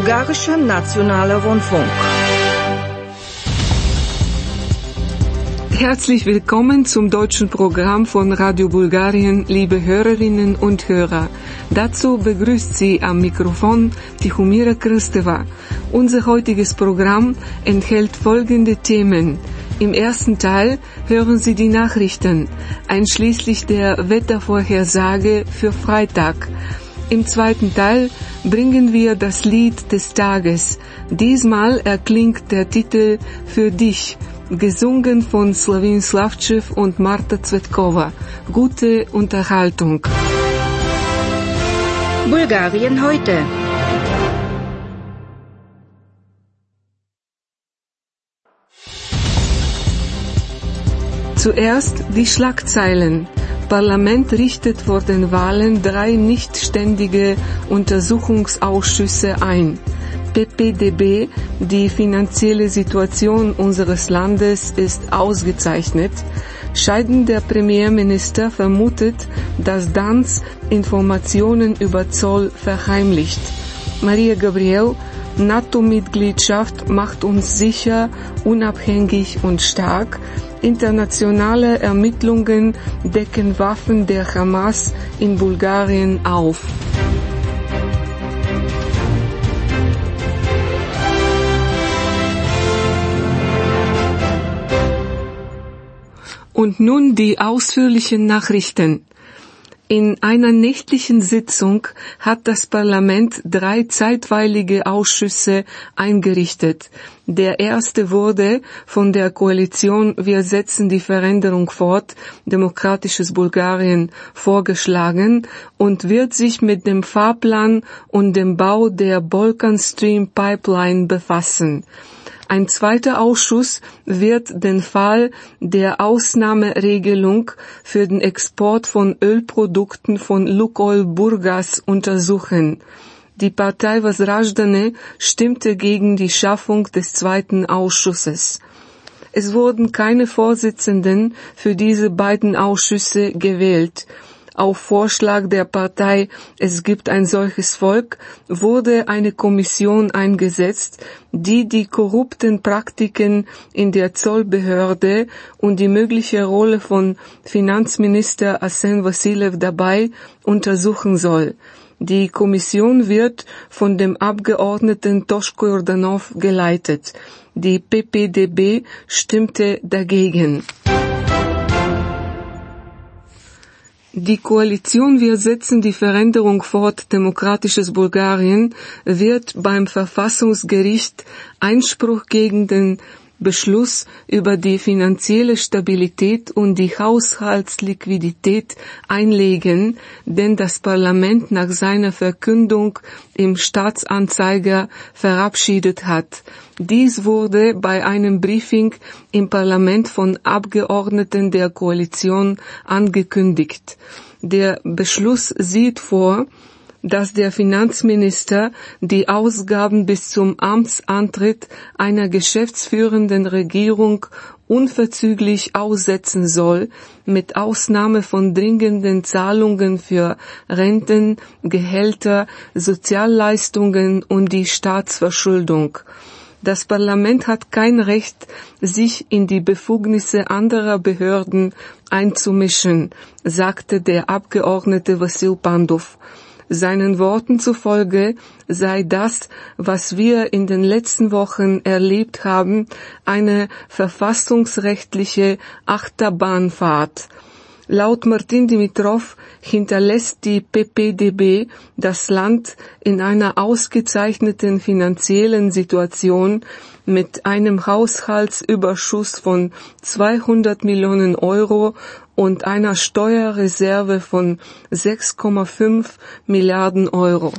Bulgarischer Nationaler Rundfunk. Herzlich willkommen zum deutschen Programm von Radio Bulgarien, liebe Hörerinnen und Hörer. Dazu begrüßt Sie am Mikrofon Tihomira Krsteva. Unser heutiges Programm enthält folgende Themen. Im ersten Teil hören Sie die Nachrichten, einschließlich der Wettervorhersage für Freitag. Im zweiten Teil bringen wir das Lied des Tages. Diesmal erklingt der Titel Für dich, gesungen von Slavin Slavcev und Marta Cvetkova. Gute Unterhaltung. Bulgarien heute. Zuerst die Schlagzeilen. Parlament richtet vor den Wahlen 3 nichtständige Untersuchungsausschüsse ein. PPDB, die finanzielle Situation unseres Landes ist ausgezeichnet. Scheidender Premierminister vermutet, dass Danz Informationen über Zoll verheimlicht. Maria Gabriel, NATO-Mitgliedschaft macht uns sicher, unabhängig und stark. Internationale Ermittlungen decken Waffen der Hamas in Bulgarien auf. Und nun die ausführlichen Nachrichten. In einer nächtlichen Sitzung hat das Parlament 3 zeitweilige Ausschüsse eingerichtet. Der erste wurde von der Koalition Wir setzen die Veränderung fort, Demokratisches Bulgarien, vorgeschlagen und wird sich mit dem Fahrplan und dem Bau der Balkan Stream Pipeline befassen. Ein zweiter Ausschuss wird den Fall der Ausnahmeregelung für den Export von Ölprodukten von Lukoil Burgas untersuchen. Die Partei Возрождане stimmte gegen die Schaffung des zweiten Ausschusses. Es wurden keine Vorsitzenden für diese beiden Ausschüsse gewählt. Auf Vorschlag der Partei Es gibt ein solches Volk wurde eine Kommission eingesetzt, die die korrupten Praktiken in der Zollbehörde und die mögliche Rolle von Finanzminister Arsen Vasiljev dabei untersuchen soll. Die Kommission wird von dem Abgeordneten Toshko Jordanov geleitet. Die PPDB stimmte dagegen. Die Koalition Wir setzen die Veränderung fort, Demokratisches Bulgarien, wird beim Verfassungsgericht Einspruch gegen den Beschluss über die finanzielle Stabilität und die Haushaltsliquidität einlegen, den das Parlament nach seiner Verkündung im Staatsanzeiger verabschiedet hat. Dies wurde bei einem Briefing im Parlament von Abgeordneten der Koalition angekündigt. Der Beschluss sieht vor, dass der Finanzminister die Ausgaben bis zum Amtsantritt einer geschäftsführenden Regierung unverzüglich aussetzen soll, mit Ausnahme von dringenden Zahlungen für Renten, Gehälter, Sozialleistungen und die Staatsverschuldung. Das Parlament hat kein Recht, sich in die Befugnisse anderer Behörden einzumischen, sagte der Abgeordnete Vasil Pandov. Seinen Worten zufolge sei das, was wir in den letzten Wochen erlebt haben, eine verfassungsrechtliche Achterbahnfahrt. Laut Martin Dimitrov hinterlässt die PPDB das Land in einer ausgezeichneten finanziellen Situation mit einem Haushaltsüberschuss von 200 Millionen Euro und einer Steuerreserve von 6,5 Milliarden Euro.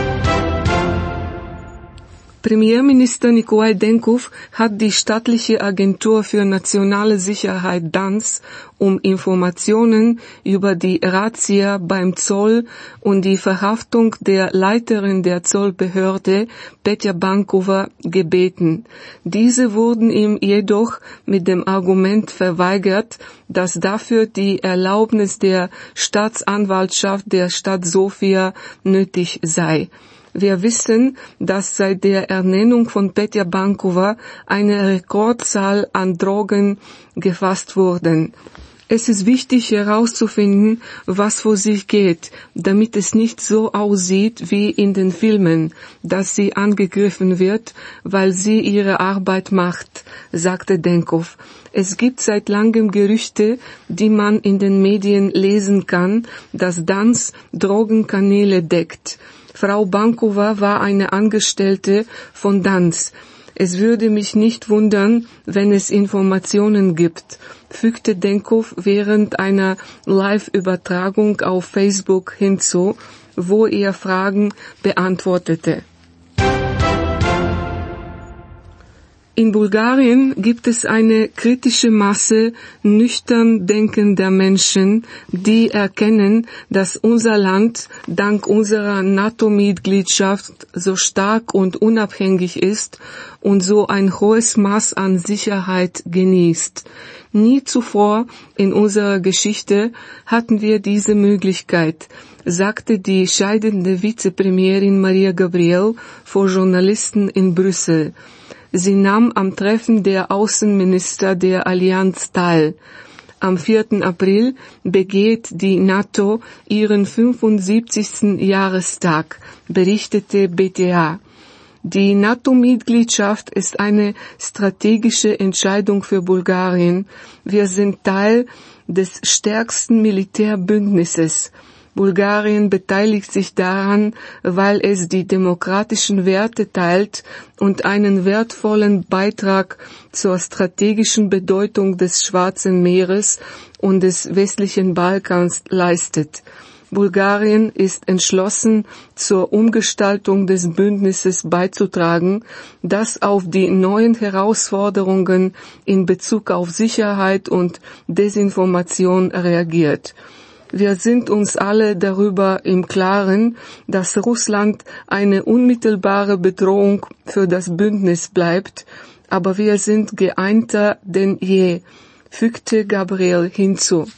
Premierminister Nikolai Denkov hat die staatliche Agentur für nationale Sicherheit DANS um Informationen über die Razzia beim Zoll und die Verhaftung der Leiterin der Zollbehörde Petja Bankova gebeten. Diese wurden ihm jedoch mit dem Argument verweigert, dass dafür die Erlaubnis der Staatsanwaltschaft der Stadt Sofia nötig sei. Wir wissen, dass seit der Ernennung von Petja Bankova eine Rekordzahl an Drogen gefasst wurden. Es ist wichtig herauszufinden, was vor sich geht, damit es nicht so aussieht wie in den Filmen, dass sie angegriffen wird, weil sie ihre Arbeit macht, sagte Denkov. Es gibt seit langem Gerüchte, die man in den Medien lesen kann, dass DANS Drogenkanäle deckt. Frau Bankova war eine Angestellte von DANS. Es würde mich nicht wundern, wenn es Informationen gibt, fügte Denkov während einer Live-Übertragung auf Facebook hinzu, wo er Fragen beantwortete. In Bulgarien gibt es eine kritische Masse nüchtern denkender Menschen, die erkennen, dass unser Land dank unserer NATO-Mitgliedschaft so stark und unabhängig ist und so ein hohes Maß an Sicherheit genießt. Nie zuvor in unserer Geschichte hatten wir diese Möglichkeit, sagte die scheidende Vizepremierin Maria Gabriel vor Journalisten in Brüssel. Sie nahm am Treffen der Außenminister der Allianz teil. Am 4. April begeht die NATO ihren 75. Jahrestag, berichtete BTA. Die NATO-Mitgliedschaft ist eine strategische Entscheidung für Bulgarien. Wir sind Teil des stärksten Militärbündnisses. Bulgarien beteiligt sich daran, weil es die demokratischen Werte teilt und einen wertvollen Beitrag zur strategischen Bedeutung des Schwarzen Meeres und des westlichen Balkans leistet. Bulgarien ist entschlossen, zur Umgestaltung des Bündnisses beizutragen, das auf die neuen Herausforderungen in Bezug auf Sicherheit und Desinformation reagiert. Wir sind uns alle darüber im Klaren, dass Russland eine unmittelbare Bedrohung für das Bündnis bleibt, aber wir sind geeinter denn je, fügte Gabriel hinzu.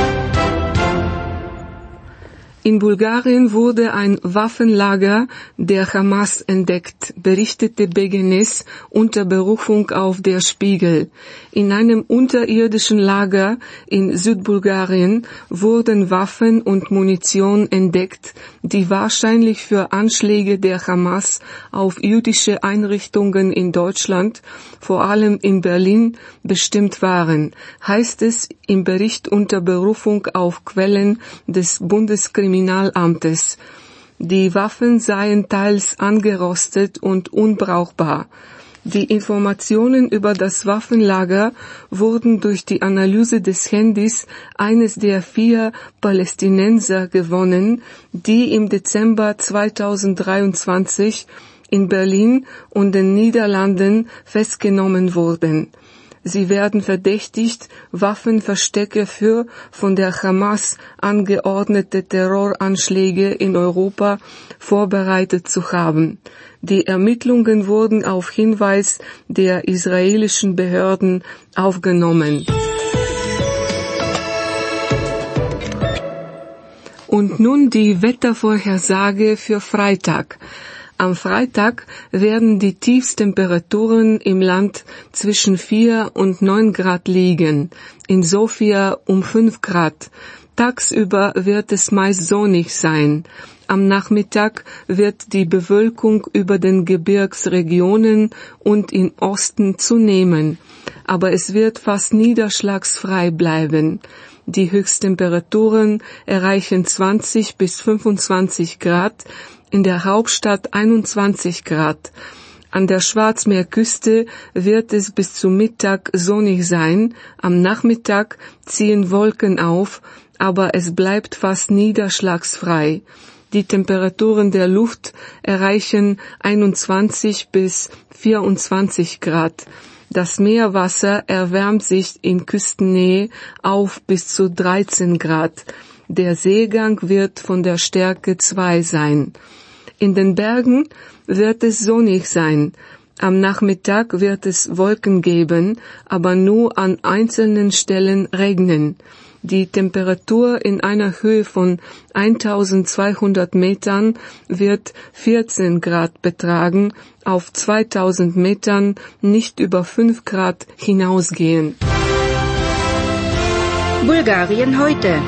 In Bulgarien wurde ein Waffenlager der Hamas entdeckt, berichtete Begenes unter Berufung auf der Spiegel. In einem unterirdischen Lager in Südbulgarien wurden Waffen und Munition entdeckt, die wahrscheinlich für Anschläge der Hamas auf jüdische Einrichtungen in Deutschland, vor allem in Berlin, bestimmt waren, heißt es im Bericht unter Berufung auf Quellen des Bundeskriminalamtes. Die Waffen seien teils angerostet und unbrauchbar. Die Informationen über das Waffenlager wurden durch die Analyse des Handys eines der 4 Palästinenser gewonnen, die im Dezember 2023 in Berlin und den Niederlanden festgenommen wurden. Sie werden verdächtigt, Waffenverstecke für von der Hamas angeordnete Terroranschläge in Europa vorbereitet zu haben. Die Ermittlungen wurden auf Hinweis der israelischen Behörden aufgenommen. Und nun die Wettervorhersage für Freitag. Am Freitag werden die Tiefstemperaturen im Land zwischen 4 und 9 Grad liegen, in Sofia um 5 Grad. Tagsüber wird es meist sonnig sein. Am Nachmittag wird die Bewölkung über den Gebirgsregionen und im Osten zunehmen, aber es wird fast niederschlagsfrei bleiben. Die Höchsttemperaturen erreichen 20 bis 25 Grad, in der Hauptstadt 21 Grad. An der Schwarzmeerküste wird es bis zum Mittag sonnig sein, am Nachmittag ziehen Wolken auf, aber es bleibt fast niederschlagsfrei. Die Temperaturen der Luft erreichen 21 bis 24 Grad. Das Meerwasser erwärmt sich in Küstennähe auf bis zu 13 Grad. Der Seegang wird von der Stärke 2 sein. In den Bergen wird es sonnig sein. Am Nachmittag wird es Wolken geben, aber nur an einzelnen Stellen regnen. Die Temperatur in einer Höhe von 1200 Metern wird 14 Grad betragen, auf 2000 Metern nicht über 5 Grad hinausgehen. Bulgarien heute.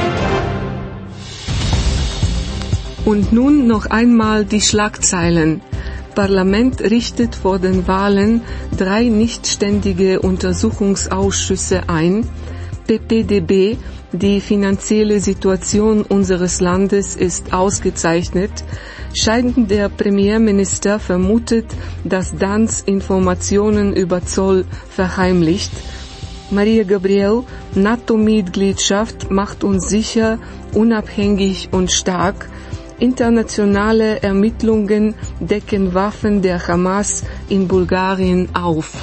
Und nun noch einmal die Schlagzeilen. Parlament richtet vor den Wahlen 3 nichtständige Untersuchungsausschüsse ein. PPDB, die finanzielle Situation unseres Landes ist ausgezeichnet. Scheidender Premierminister vermutet, dass Danz Informationen über Zoll verheimlicht. Maria Gabriel, NATO-Mitgliedschaft macht uns sicher, unabhängig und stark. Internationale Ermittlungen decken Waffen der Hamas in Bulgarien auf.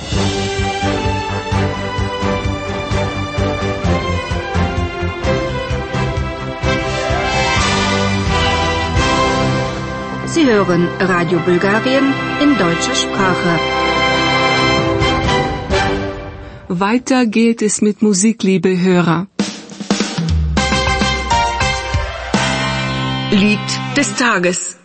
Sie hören Radio Bulgarien in deutscher Sprache. Weiter geht es mit Musik, liebe Hörer. Lied des Tages.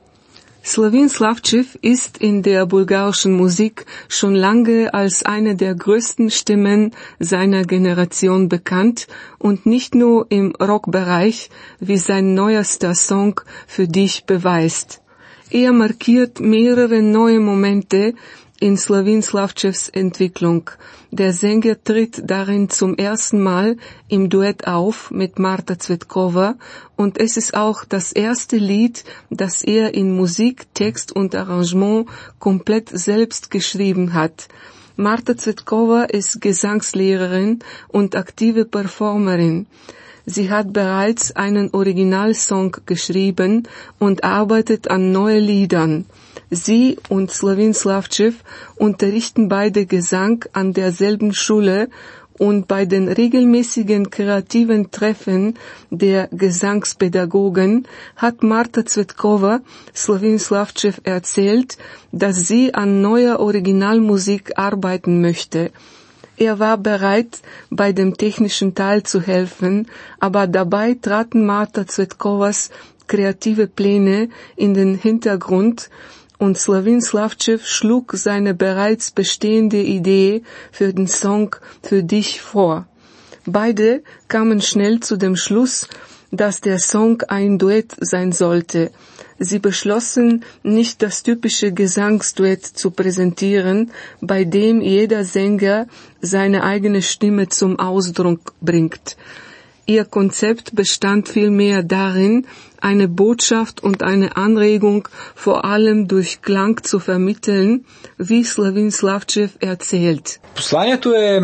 Slavin Slavčev ist in der bulgarischen Musik schon lange als eine der größten Stimmen seiner Generation bekannt und nicht nur im Rockbereich, wie sein neuester Song Für dich beweist. Er markiert mehrere neue Momente in Slavin Slavčevs Entwicklung. Der Sänger tritt darin zum ersten Mal im Duett auf mit Marta Cvetkova und es ist auch das erste Lied, das er in Musik, Text und Arrangement komplett selbst geschrieben hat. Marta Cvetkova ist Gesangslehrerin und aktive Performerin. Sie hat bereits einen Originalsong geschrieben und arbeitet an neuen Liedern. Sie und Slavin Slavčev unterrichten beide Gesang an derselben Schule und bei den regelmäßigen kreativen Treffen der Gesangspädagogen hat Marta Cvetkova Slavin Slavčev erzählt, dass sie an neuer Originalmusik arbeiten möchte. Er war bereit, bei dem technischen Teil zu helfen, aber dabei traten Marta Cvetkovas kreative Pläne in den Hintergrund und Slavin Slavčev schlug seine bereits bestehende Idee für den Song Für dich vor. Beide kamen schnell zu dem Schluss, dass der Song ein Duett sein sollte. Sie beschlossen, nicht das typische Gesangsduett zu präsentieren, bei dem jeder Sänger seine eigene Stimme zum Ausdruck bringt. Ihr Konzept bestand vielmehr darin, eine Botschaft und eine Anregung vor allem durch Klang zu vermitteln, wie Slavin Slavčev erzählt. Посланието е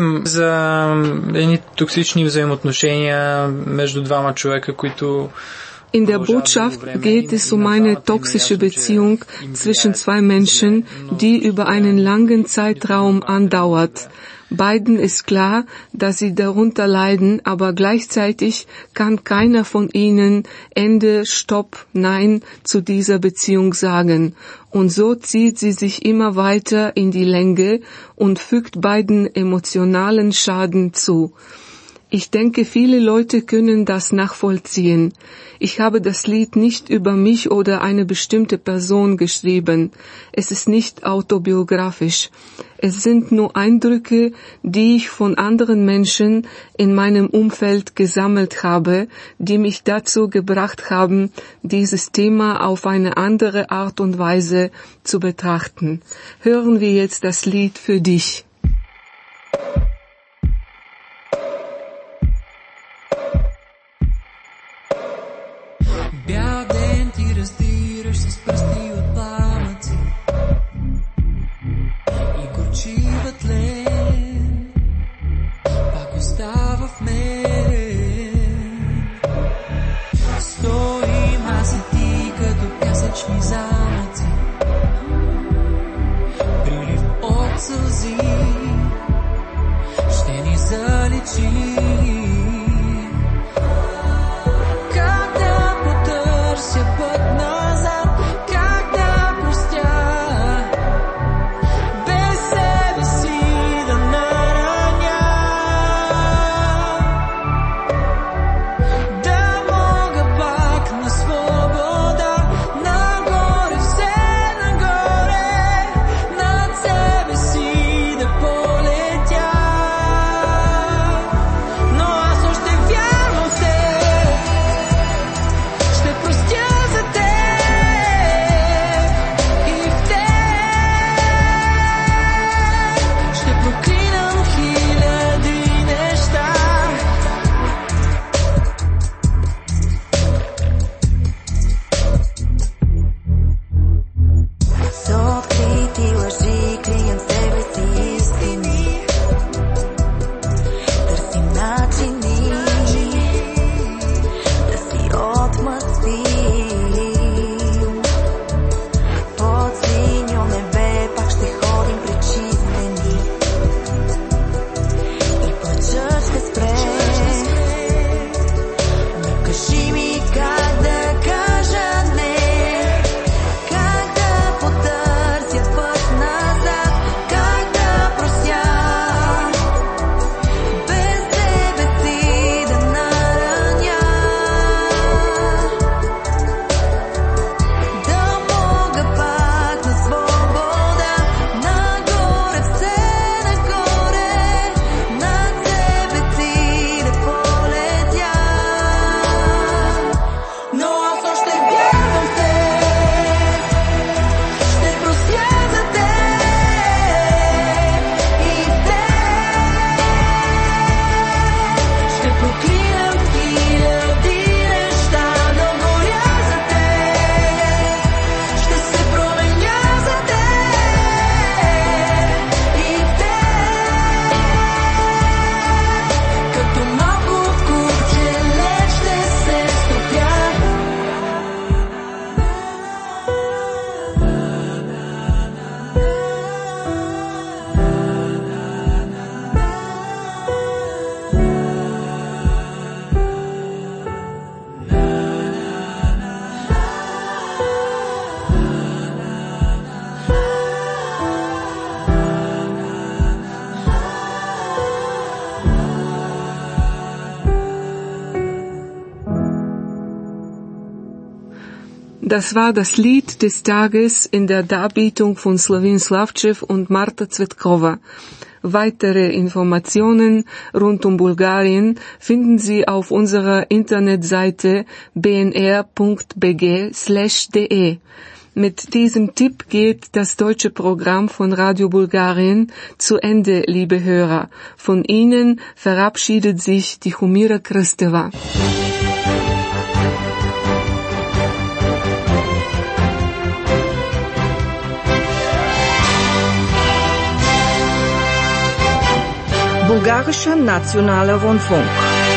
за едни токсични взаимоотношения между двама човека, които In der Botschaft geht es um eine toxische Beziehung zwischen zwei Menschen, die über einen langen Zeitraum andauert. Beiden ist klar, dass sie darunter leiden, aber gleichzeitig kann keiner von ihnen Ende, Stopp, Nein zu dieser Beziehung sagen. Und so zieht sie sich immer weiter in die Länge und fügt beiden emotionalen Schaden zu. Ich denke, viele Leute können das nachvollziehen. Ich habe das Lied nicht über mich oder eine bestimmte Person geschrieben. Es ist nicht autobiografisch. Es sind nur Eindrücke, die ich von anderen Menschen in meinem Umfeld gesammelt habe, die mich dazu gebracht haben, dieses Thema auf eine andere Art und Weise zu betrachten. Hören wir jetzt das Lied Für dich. Бял ден ти раздираш с пръсти от пламъци и горчива тлен пак остава в мен. Стоим аз и ти като пясъчни замъци, прилив от сълзи ще ни заличи. Das war das Lied des Tages in der Darbietung von Slavin Slavčev und Marta Cvetkova. Weitere Informationen rund um Bulgarien finden Sie auf unserer Internetseite bnr.bg/de. Mit diesem Tipp geht das deutsche Programm von Radio Bulgarien zu Ende, liebe Hörer. Von Ihnen verabschiedet sich die Humira Krsteva. Bulgarischer Nationaler Rundfunk